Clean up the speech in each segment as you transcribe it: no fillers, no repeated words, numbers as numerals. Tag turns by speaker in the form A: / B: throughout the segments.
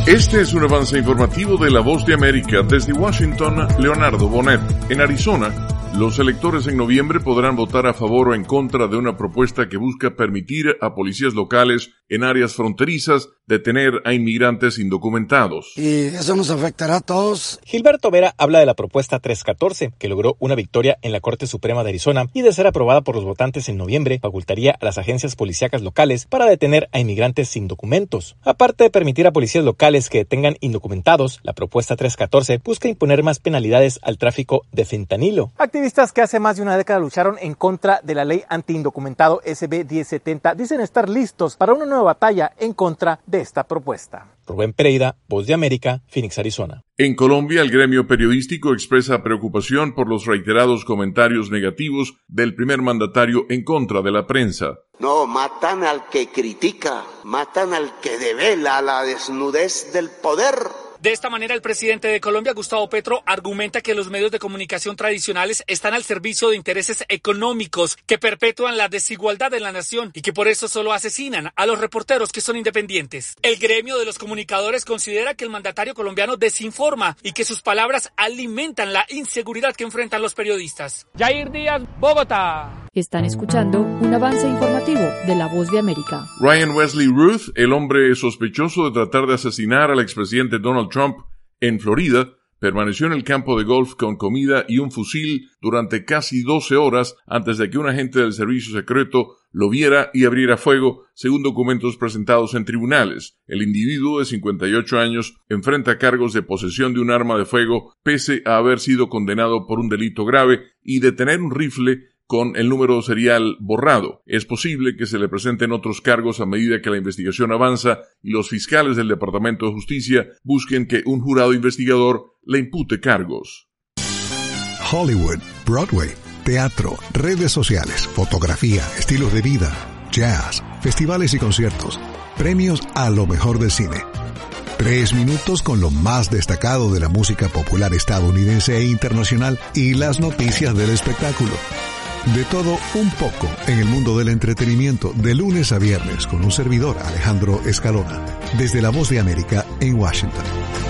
A: Este es un avance informativo de La Voz de América. Desde Washington, Leonardo Bonet. En Arizona, los electores en noviembre podrán votar a favor o en contra de una propuesta que busca permitir a policías locales en áreas fronterizas detener a inmigrantes indocumentados.
B: Y eso nos afectará a todos.
C: Gilberto Vera habla de la propuesta 314, que logró una victoria en la Corte Suprema de Arizona y de ser aprobada por los votantes en noviembre, facultaría a las agencias policíacas locales para detener a inmigrantes sin documentos. Aparte de permitir a policías locales que detengan indocumentados, la propuesta 314 busca imponer más penalidades al tráfico de fentanilo. Activistas que hace más de una década lucharon en contra de la ley anti-indocumentado SB 1070 dicen estar listos para una nueva batalla en contra de esta propuesta. Rubén Pereira, Voz de América, Phoenix, Arizona.
A: En Colombia, el gremio periodístico expresa preocupación por los reiterados comentarios negativos del primer mandatario en contra de la prensa.
D: No, matan al que critica, matan al que devela la desnudez del poder.
E: De esta manera, el presidente de Colombia, Gustavo Petro, argumenta que los medios de comunicación tradicionales están al servicio de intereses económicos que perpetúan la desigualdad en la nación y que por eso solo asesinan a los reporteros que son independientes. El gremio de los comunicadores considera que el mandatario colombiano desinforma y que sus palabras alimentan la inseguridad que enfrentan los periodistas. Jair Díaz, Bogotá.
F: Están escuchando un avance informativo de La Voz de América.
A: Ryan Wesley Ruth, el hombre sospechoso de tratar de asesinar al expresidente Donald Trump en Florida, permaneció en el campo de golf con comida y un fusil durante casi 12 horas antes de que un agente del servicio secreto lo viera y abriera fuego, según documentos presentados en tribunales. El individuo de 58 años enfrenta cargos de posesión de un arma de fuego pese a haber sido condenado por un delito grave y de tener un rifle con el número serial borrado. Es posible que se le presenten otros cargos a medida que la investigación avanza y los fiscales del Departamento de Justicia busquen que un jurado investigador le impute cargos.
G: Hollywood, Broadway, teatro, redes sociales, fotografía, estilos de vida, jazz, festivales y conciertos, premios a lo mejor del cine. 3 minutos con lo más destacado de la música popular estadounidense e internacional y las noticias del espectáculo. De todo un poco en el mundo del entretenimiento, de lunes a viernes, con un servidor, Alejandro Escalona, desde La Voz de América en Washington.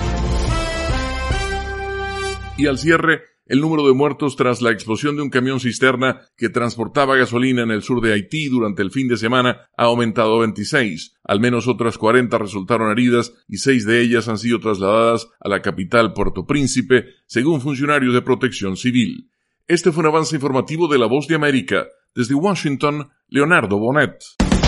A: Y al cierre, el número de muertos tras la explosión de un camión cisterna que transportaba gasolina en el sur de Haití durante el fin de semana ha aumentado a 26. Al menos otras 40 resultaron heridas y 6 de ellas han sido trasladadas a la capital Puerto Príncipe, según funcionarios de Protección Civil. Este fue un avance informativo de La Voz de América. Desde Washington, Leonardo Bonet.